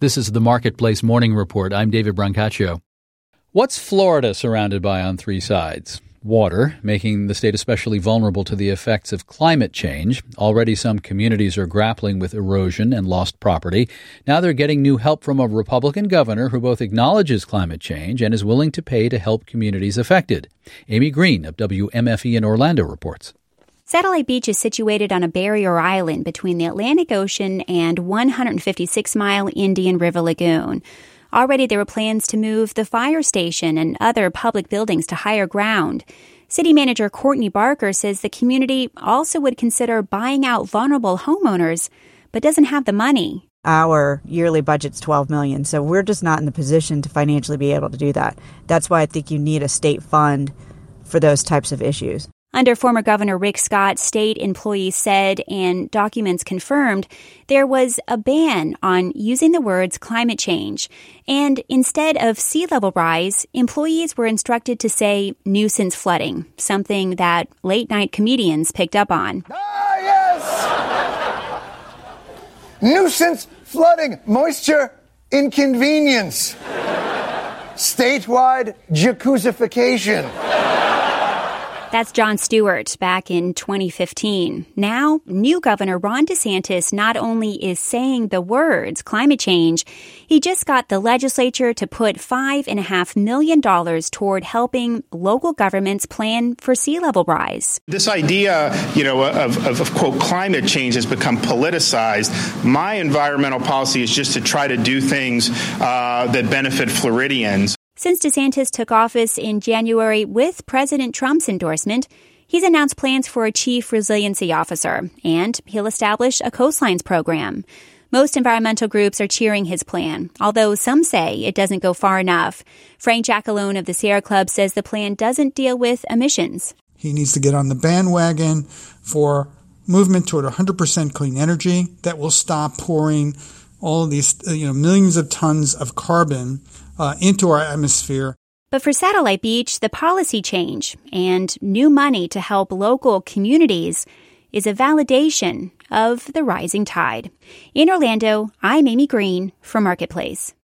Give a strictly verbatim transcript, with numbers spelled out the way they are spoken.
This is the Marketplace Morning Report. I'm David Brancaccio. What's Florida surrounded by on three sides? Water, making the state especially vulnerable to the effects of climate change. Already some communities are grappling with erosion and lost property. Now they're getting new help from a Republican governor who both acknowledges climate change and is willing to pay to help communities affected. Amy Green of W M F E in Orlando reports. Satellite Beach is situated on a barrier island between the Atlantic Ocean and one hundred fifty-six mile Indian River Lagoon. Already there were plans to move the fire station and other public buildings to higher ground. City Manager Courtney Barker says the community also would consider buying out vulnerable homeowners, but doesn't have the money. Our yearly budget's twelve million dollars, so we're just not in the position to financially be able to do that. That's why I think you need a state fund for those types of issues. Under former Governor Rick Scott, state employees said, and documents confirmed, there was a ban on using the words climate change. And instead of sea level rise, employees were instructed to say nuisance flooding, something that late-night comedians picked up on. Ah, yes! Nuisance flooding, moisture inconvenience, statewide jacuzzification. That's Jon Stewart back in twenty fifteen. Now, new Governor Ron DeSantis not only is saying the words climate change, he just got the legislature to put five point five million dollars toward helping local governments plan for sea level rise. This idea, you know, of, of, of, quote, climate change has become politicized. My environmental policy is just to try to do things uh, that benefit Floridians. Since DeSantis took office in January with President Trump's endorsement, he's announced plans for a chief resiliency officer, and he'll establish a coastlines program. Most environmental groups are cheering his plan, although some say it doesn't go far enough. Frank Giacalone of the Sierra Club says the plan doesn't deal with emissions. He needs to get on the bandwagon for movement toward one hundred percent clean energy that will stop pouring all of these, you know, millions of tons of carbon uh, into our atmosphere. But for Satellite Beach, the policy change and new money to help local communities is a validation of the rising tide. In Orlando, I'm Amy Green for Marketplace.